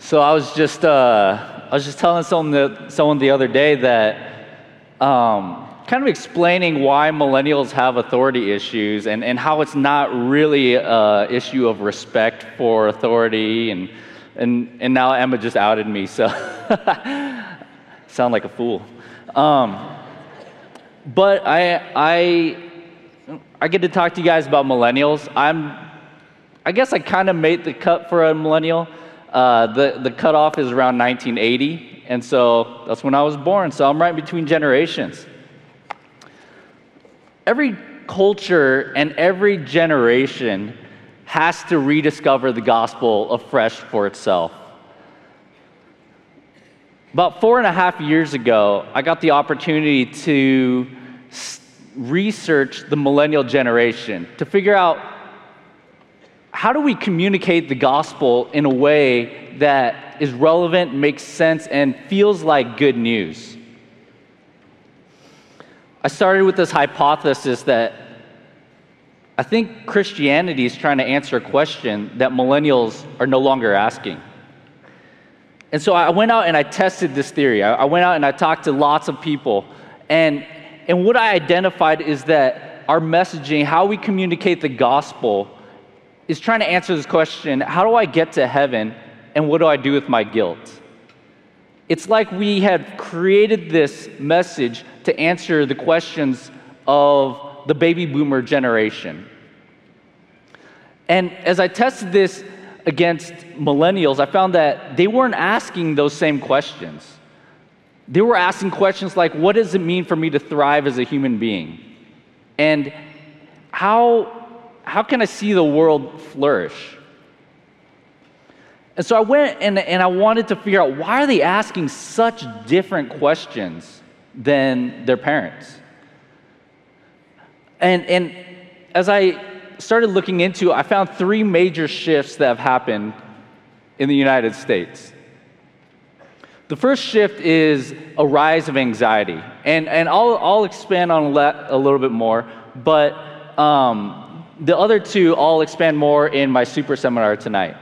So I was just telling someone the other day that kind of explaining why millennials have authority issues and how it's not really an issue of respect for authority and now Emma just outed me, so sound like a fool. But I get to talk to you guys about millennials. I guess I kind of made the cut for a millennial. The cutoff is around 1980, and so that's when I was born, so I'm right between generations. Every culture and every generation has to rediscover the gospel afresh for itself. About 4.5 years ago, I got the opportunity to research the millennial generation to figure out how do we communicate the gospel in a way that is relevant, makes sense, and feels like good news. I started with this hypothesis that I think Christianity is trying to answer a question that millennials are no longer asking. And so I went out and I tested this theory. I went out and I talked to lots of people. And what I identified is that our messaging, how we communicate the gospel, is trying to answer this question: how do I get to heaven, and what do I do with my guilt? It's like we had created this message to answer the questions of the baby boomer generation. And as I tested this against millennials, I found that they weren't asking those same questions. They were asking questions like, what does it mean for me to thrive as a human being? And how can I see the world flourish? And so I went and I wanted to figure out, why are they asking such different questions than their parents? And as I started looking into it, I found 3 major shifts that have happened in the United States. The first shift is a rise of anxiety. And I'll expand on that a little bit more, but the other 2 I'll expand more in my super seminar tonight.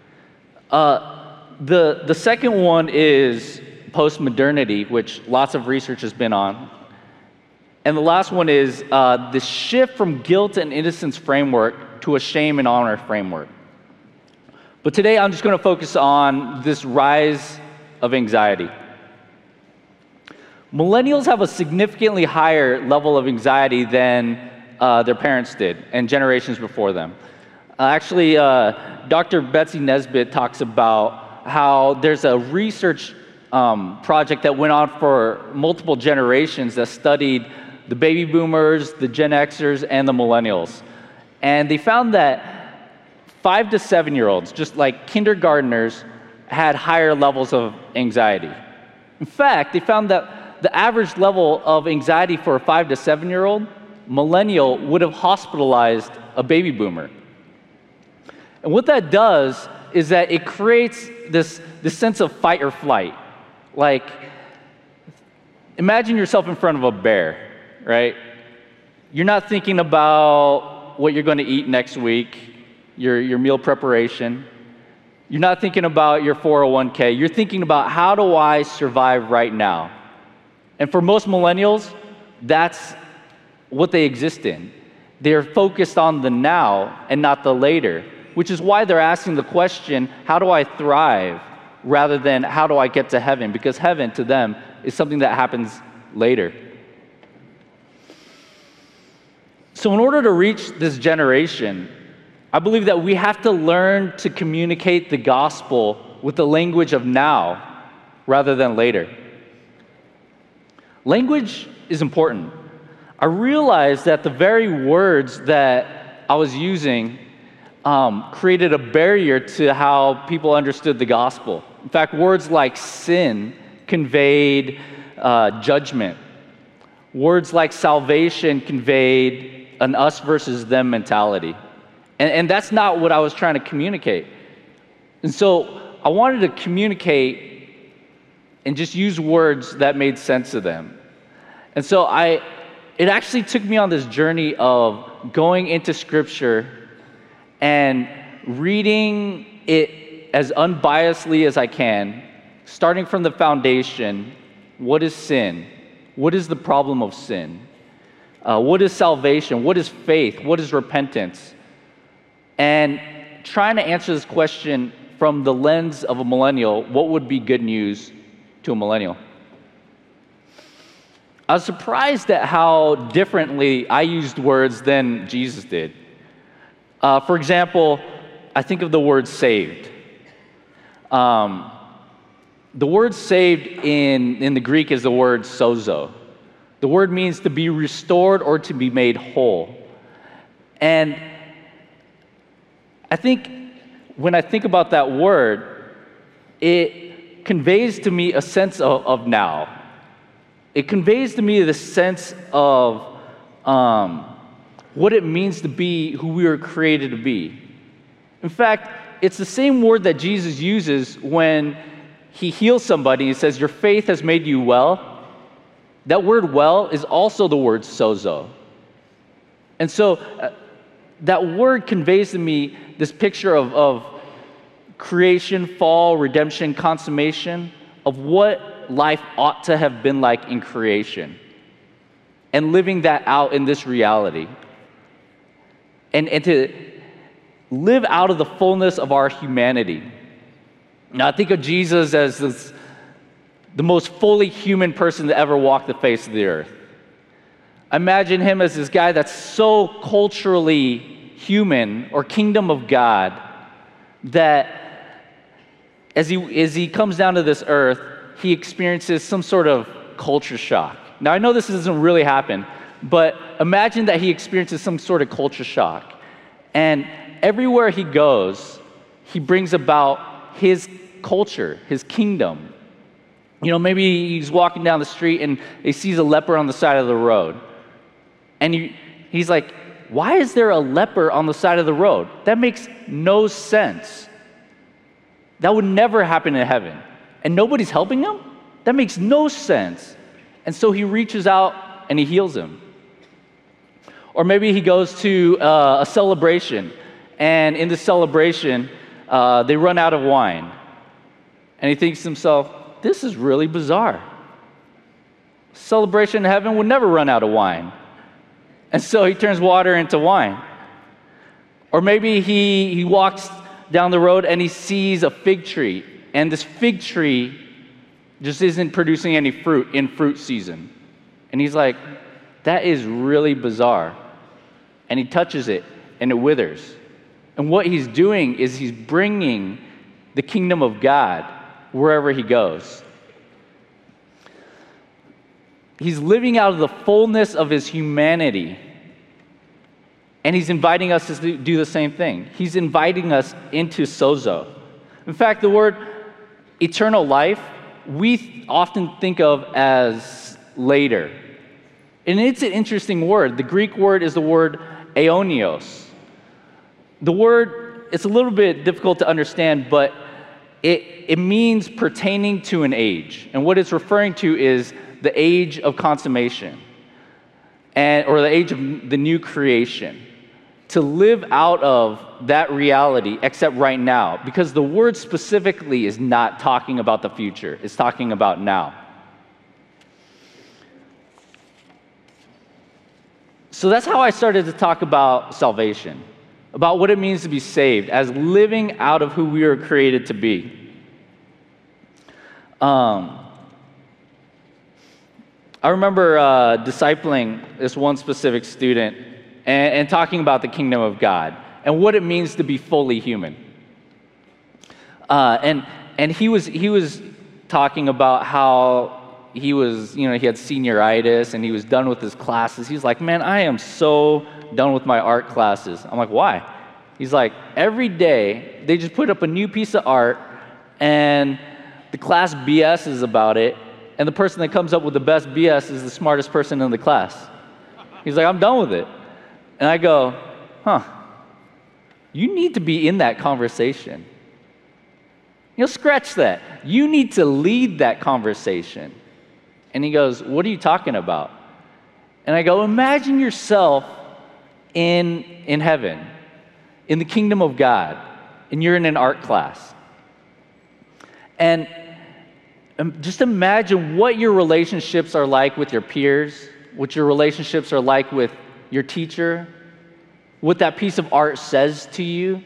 The second one is post-modernity, which lots of research has been on. And the last one is the shift from guilt and innocence framework to a shame and honor framework. But today I'm just going to focus on this rise of anxiety. Millennials have a significantly higher level of anxiety than their parents did and generations before them. Actually, Dr. Betsy Nesbitt talks about how there's a research project that went on for multiple generations that studied the baby boomers, the Gen Xers, and the millennials. And they found that 5 to 7-year-olds, just like kindergartners, had higher levels of anxiety. In fact, they found that the average level of anxiety for a 5 to 7-year-old millennial would have hospitalized a baby boomer. And what that does is that it creates this sense of fight or flight. Like, imagine yourself in front of a bear, right? You're not thinking about what you're going to eat next week, your meal preparation. You're not thinking about your 401k. You're thinking about, how do I survive right now? And for most millennials, that's what they exist in. They're focused on the now and not the later, which is why they're asking the question, how do I thrive, rather than how do I get to heaven? Because heaven to them is something that happens later. So in order to reach this generation, I believe that we have to learn to communicate the gospel with the language of now rather than later. Language is important. I realized that the very words that I was using created a barrier to how people understood the gospel. In fact, words like sin conveyed judgment. Words like salvation conveyed an us versus them mentality. And that's not what I was trying to communicate. And so I wanted to communicate and just use words that made sense to them. And so it actually took me on this journey of going into Scripture and reading it as unbiasedly as I can, starting from the foundation. What is sin? What is the problem of sin? What is salvation? What is faith? What is repentance? And trying to answer this question from the lens of a millennial, what would be good news to a millennial? I was surprised at how differently I used words than Jesus did. For example, I think of the word saved. The word saved in the Greek is the word sozo. The word means to be restored or to be made whole. And I think when I think about that word, it conveys to me a sense of now. It conveys to me the sense of what it means to be who we were created to be. In fact, it's the same word that Jesus uses when he heals somebody and says, your faith has made you well. That word well is also the word sozo. And so that word conveys to me this picture of creation, fall, redemption, consummation, of what life ought to have been like in creation, and living that out in this reality. And to live out of the fullness of our humanity. Now, I think of Jesus as the most fully human person to ever walk the face of the earth. I imagine him as this guy that's so culturally human or kingdom of God that as he comes down to this earth, he experiences some sort of culture shock. Now, I know this doesn't really happen, but imagine that he experiences some sort of culture shock. And everywhere he goes, he brings about his culture, his kingdom. You know, maybe he's walking down the street and he sees a leper on the side of the road. And he's like, why is there a leper on the side of the road? That makes no sense. That would never happen in heaven. And nobody's helping him? That makes no sense. And so he reaches out and he heals him. Or maybe he goes to a celebration, and in the celebration, they run out of wine. And he thinks to himself, this is really bizarre. Celebration in heaven would never run out of wine. And so he turns water into wine. Or maybe he walks down the road and he sees a fig tree, and this fig tree just isn't producing any fruit in fruit season. And he's like, that is really bizarre. And he touches it, and it withers. And what he's doing is he's bringing the kingdom of God wherever he goes. He's living out of the fullness of his humanity, and he's inviting us to do the same thing. He's inviting us into sozo. In fact, the word eternal life, we often think of as later. And it's an interesting word. The Greek word is the word aionios. The word, it's a little bit difficult to understand, but it means pertaining to an age. And what it's referring to is the age of consummation, or the age of the new creation. To live out of that reality, except right now, because the word specifically is not talking about the future, it's talking about now. So that's how I started to talk about salvation, about what it means to be saved, as living out of who we were created to be. I remember discipling this one specific student and talking about the kingdom of God and what it means to be fully human. And he was talking about how he was, he had senioritis and he was done with his classes. He's like, man, I am so done with my art classes. I'm like, why? He's like, every day they just put up a new piece of art and the class BS's about it, and the person that comes up with the best BS is the smartest person in the class. He's like, I'm done with it. And I go, you need to be in that conversation. Scratch that. You need to lead that conversation. And he goes, what are you talking about? And I go, imagine yourself in heaven, in the kingdom of God, and you're in an art class. And just imagine what your relationships are like with your peers, what your relationships are like with your teacher, what that piece of art says to you.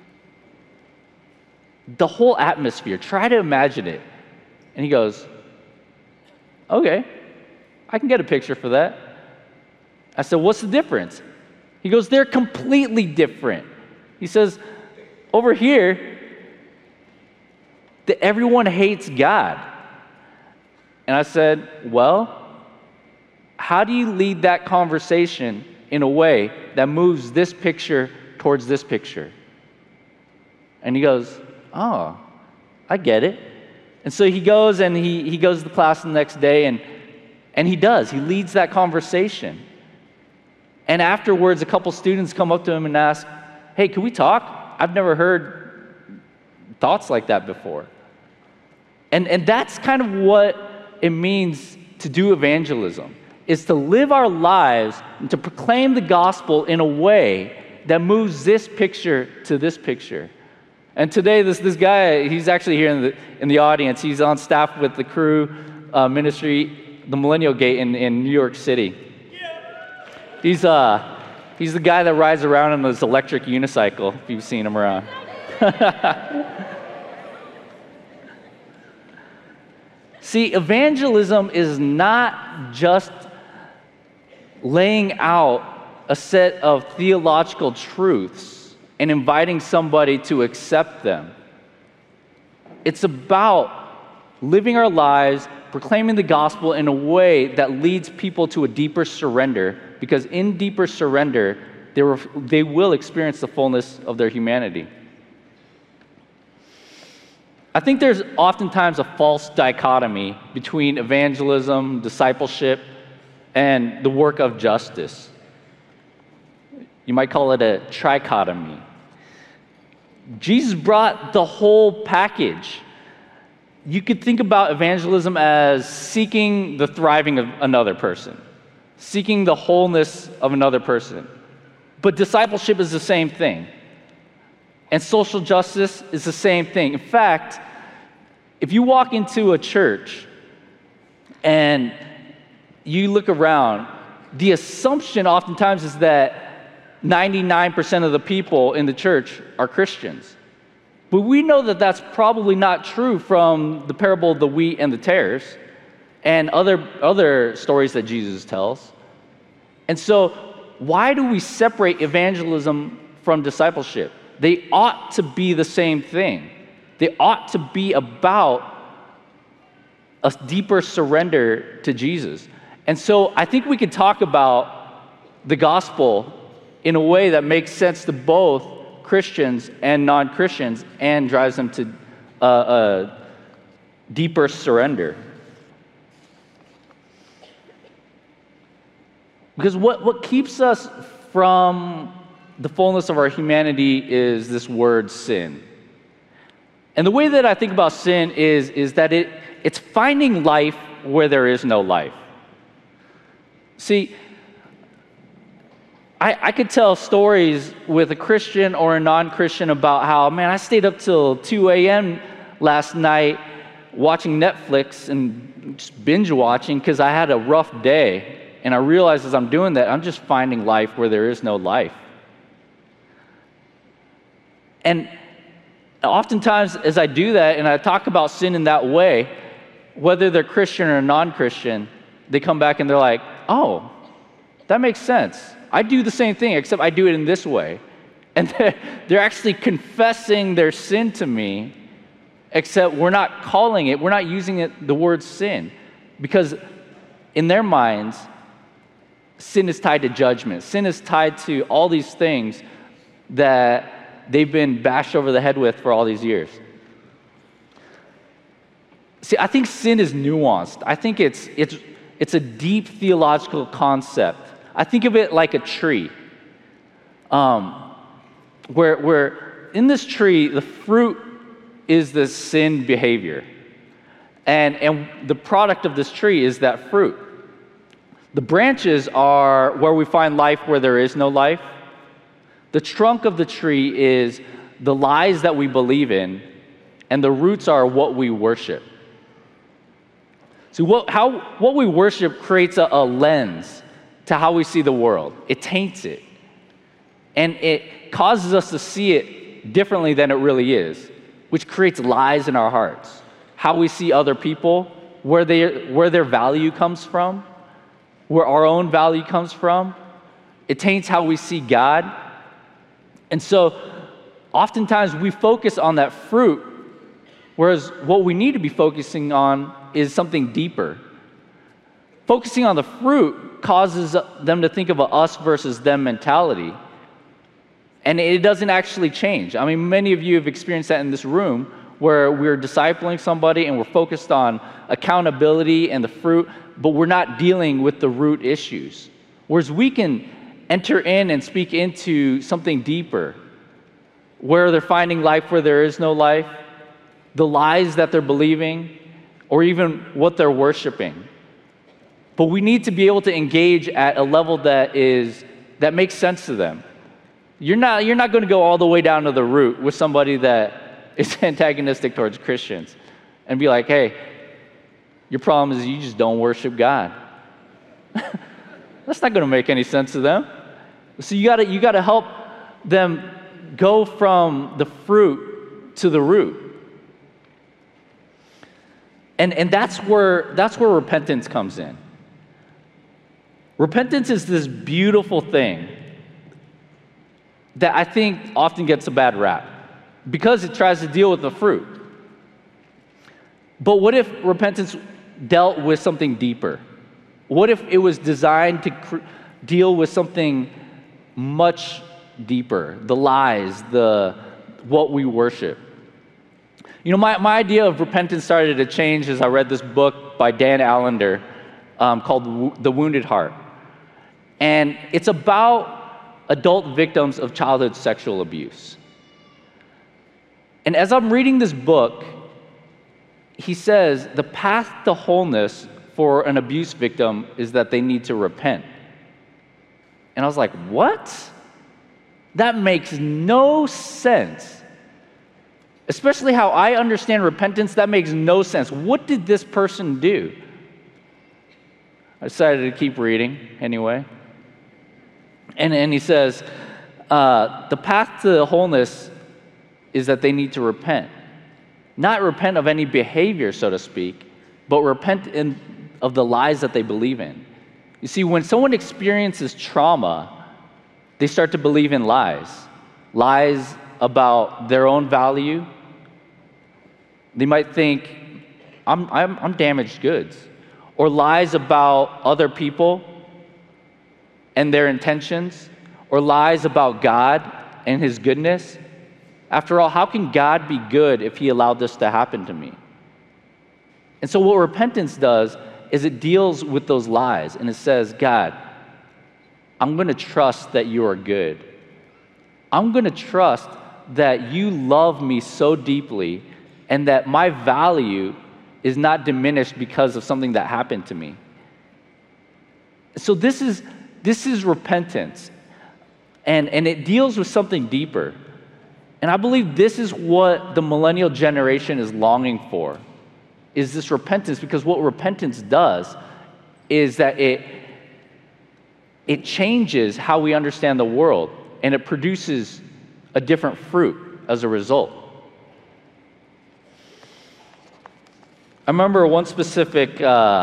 The whole atmosphere, try to imagine it. And he goes, okay, I can get a picture for that. I said, what's the difference? He goes, they're completely different. He says, over here, everyone hates God. And I said, well, how do you lead that conversation in a way that moves this picture towards this picture? And he goes, oh, I get it. And so he goes and he goes to class the next day and he does. He leads that conversation. And afterwards, a couple students come up to him and ask, hey, can we talk? I've never heard thoughts like that before. And that's kind of what it means to do evangelism, is to live our lives and to proclaim the gospel in a way that moves this picture to this picture. And today, this guy, he's actually here in the audience. He's on staff with the Cru ministry, the Millennial Gate in New York City. He's the guy that rides around on this electric unicycle, if you've seen him around. See, evangelism is not just laying out a set of theological truths and inviting somebody to accept them. It's about living our lives, proclaiming the gospel in a way that leads people to a deeper surrender, because in deeper surrender, they will experience the fullness of their humanity. I think there's oftentimes a false dichotomy between evangelism, discipleship, and the work of justice. You might call it a trichotomy. Jesus brought the whole package. You could think about evangelism as seeking the thriving of another person, seeking the wholeness of another person. But discipleship is the same thing. And social justice is the same thing. In fact, if you walk into a church and you look around, the assumption oftentimes is that 99% of the people in the church are Christians. But we know that that's probably not true from the parable of the wheat and the tares and other stories that Jesus tells. And so why do we separate evangelism from discipleship? They ought to be the same thing. They ought to be about a deeper surrender to Jesus. And so I think we can talk about the gospel in a way that makes sense to both Christians and non-Christians and drives them to a deeper surrender. Because what keeps us from the fullness of our humanity is this word sin. And the way that I think about sin is that it's finding life where there is no life. See, I could tell stories with a Christian or a non-Christian about how, man, I stayed up till 2 a.m. last night watching Netflix and just binge watching because I had a rough day. And I realize as I'm doing that, I'm just finding life where there is no life. And oftentimes as I do that and I talk about sin in that way, whether they're Christian or non-Christian, they come back and they're like, oh, that makes sense. I do the same thing, except I do it in this way. And they're actually confessing their sin to me, except we're not calling it, we're not using it, the word sin. Because in their minds, sin is tied to judgment. Sin is tied to all these things that they've been bashed over the head with for all these years. See, I think sin is nuanced. I think it's a deep theological concept. I think of it like a tree, where in this tree, the fruit is the sin behavior. And the product of this tree is that fruit. The branches are where we find life where there is no life. The trunk of the tree is the lies that we believe in. and the roots are what we worship. So what we worship creates a lens to how we see the world. It taints it. And it causes us to see it differently than it really is, which creates lies in our hearts. How we see other people, where their value comes from, where our own value comes from. It taints how we see God. And so oftentimes we focus on that fruit, whereas what we need to be focusing on is something deeper. Focusing on the fruit causes them to think of a us versus them mentality. And it doesn't actually change. I mean, many of you have experienced that in this room where we're discipling somebody and we're focused on accountability and the fruit, but we're not dealing with the root issues. Whereas we can enter in and speak into something deeper, where they're finding life where there is no life, the lies that they're believing, or even what they're worshiping. But we need to be able to engage at a level that makes sense to them. You're not going to go all the way down to the root with somebody that is antagonistic towards Christians and be like, hey, your problem is you just don't worship God. That's not going to make any sense to them. So you got to help them go from the fruit to the root. And that's where repentance comes in. Repentance is this beautiful thing that I think often gets a bad rap because it tries to deal with the fruit. But what if repentance dealt with something deeper? What if it was designed to deal with something much deeper, the lies, what we worship? You know, my idea of repentance started to change as I read this book by Dan Allender called The Wounded Heart. And it's about adult victims of childhood sexual abuse. And as I'm reading this book, he says the path to wholeness for an abuse victim is that they need to repent. And I was like, what? That makes no sense. Especially how I understand repentance, that makes no sense. What did this person do? I decided to keep reading anyway. And he says, the path to wholeness is that they need to repent. Not repent of any behavior, so to speak, but repent of the lies that they believe in. You see, when someone experiences trauma, they start to believe in lies. Lies about their own value. They might think, I'm damaged goods. Or lies about other people and their intentions, or lies about God and His goodness. After all, how can God be good if He allowed this to happen to me? And so what repentance does is it deals with those lies, and it says, God, I'm going to trust that you are good. I'm going to trust that you love me so deeply and that my value is not diminished because of something that happened to me. So this is repentance, and it deals with something deeper. And I believe this is what the millennial generation is longing for, is this repentance, because what repentance does is that it changes how we understand the world, and it produces a different fruit as a result. I remember one specific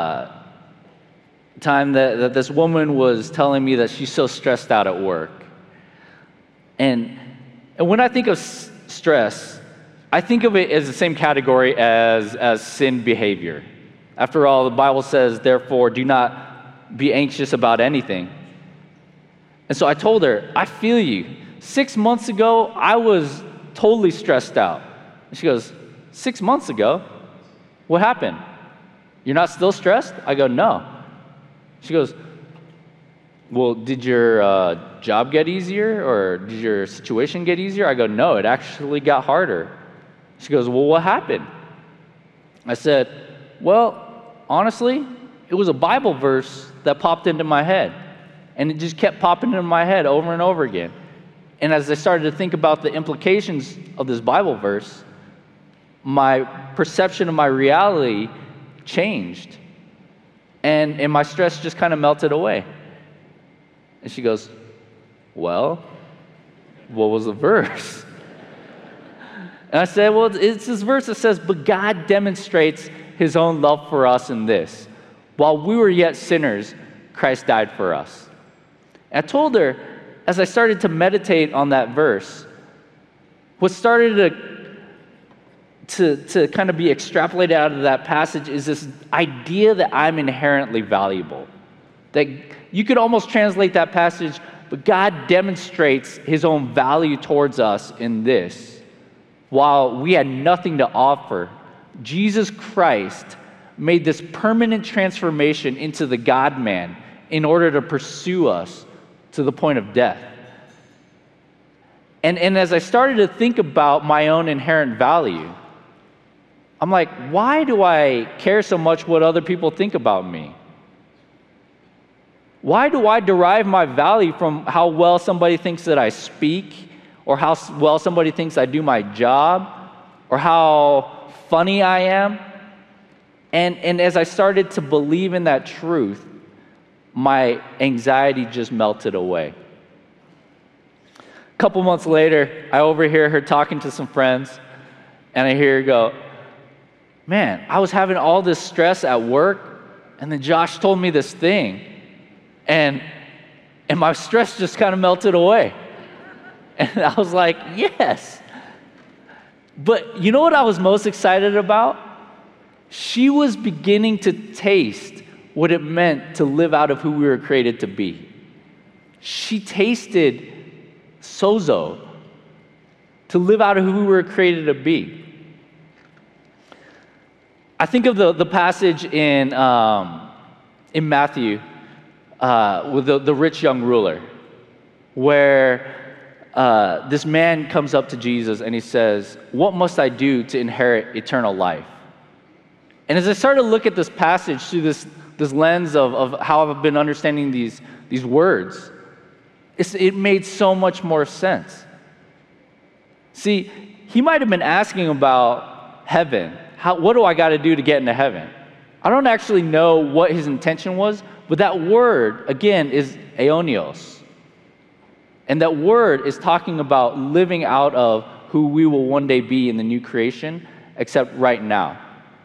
time that this woman was telling me that she's so stressed out at work. And when I think of stress, I think of it as the same category as sin behavior. After all, the Bible says, therefore, do not be anxious about anything. And so I told her, I feel you. 6 months ago, I was totally stressed out. And she goes, 6 months ago? What happened? You're not still stressed? I go, no. She goes, well, did your job get easier, or did your situation get easier? I go, no, it actually got harder. She goes, well, what happened? I said, well, honestly, it was a Bible verse that popped into my head, and it just kept popping into my head over and over again. And as I started to think about the implications of this Bible verse, my perception of my reality changed. And my stress just kind of melted away. And she goes, well, what was the verse? And I said, well, it's this verse that says, but God demonstrates his own love for us in this. While we were yet sinners, Christ died for us. And I told her, as I started to meditate on that verse, what started to kind of be extrapolated out of that passage is this idea that I'm inherently valuable. That you could almost translate that passage, but God demonstrates his own value towards us in this. While we had nothing to offer, Jesus Christ made this permanent transformation into the God-man in order to pursue us to the point of death. And as I started to think about my own inherent value, I'm like, why do I care so much what other people think about me? Why do I derive my value from how well somebody thinks that I speak, or how well somebody thinks I do my job, or how funny I am? And as I started to believe in that truth, my anxiety just melted away. A couple months later, I overhear her talking to some friends, and I hear her go, man, I was having all this stress at work, and then Josh told me this thing, and my stress just kind of melted away. And I was like, yes. But you know what I was most excited about? She was beginning to taste what it meant to live out of who we were created to be. She tasted sozo, to live out of who we were created to be. I think of the passage in Matthew with the rich young ruler, where this man comes up to Jesus and he says, what must I do to inherit eternal life? And as I started to look at this passage through this lens of how I've been understanding these words, it made so much more sense. See, he might have been asking about heaven. What do I got to do to get into heaven? I don't actually know what his intention was, but that word, again, is aionios. And that word is talking about living out of who we will one day be in the new creation, except right now.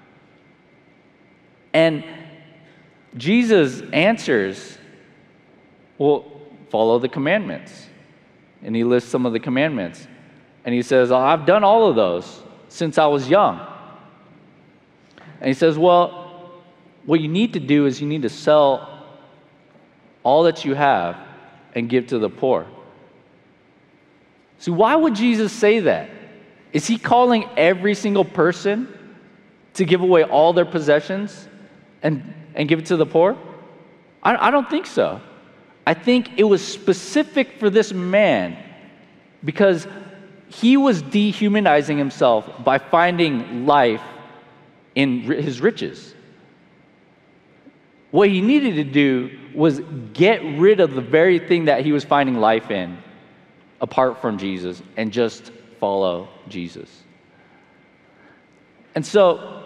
And Jesus answers, well, follow the commandments. And he lists some of the commandments. And he says, I've done all of those since I was young. And he says, well, what you need to do is you need to sell all that you have and give to the poor. So why would Jesus say that? Is he calling every single person to give away all their possessions and give it to the poor? I don't think so. I think it was specific for this man because he was dehumanizing himself by finding life in his riches. What he needed to do was get rid of the very thing that he was finding life in apart from Jesus and just follow Jesus. And so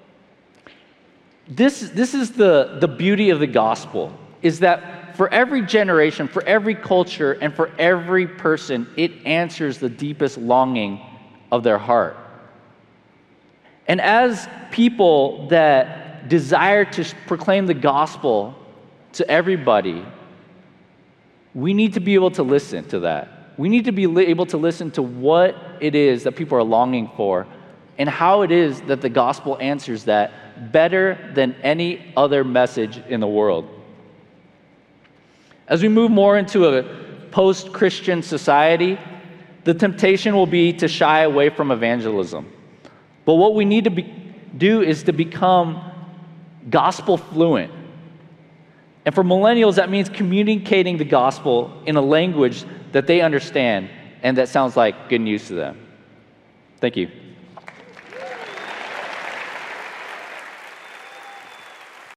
this is the beauty of the gospel, is that for every generation, for every culture, and for every person, it answers the deepest longing of their heart. And as people that desire to proclaim the gospel to everybody, we need to be able to listen to that. We need to be able to listen to what it is that people are longing for and how it is that the gospel answers that better than any other message in the world. As we move more into a post-Christian society, the temptation will be to shy away from evangelism. But what we need to do is to become gospel fluent. And for millennials, that means communicating the gospel in a language that they understand and that sounds like good news to them. Thank you.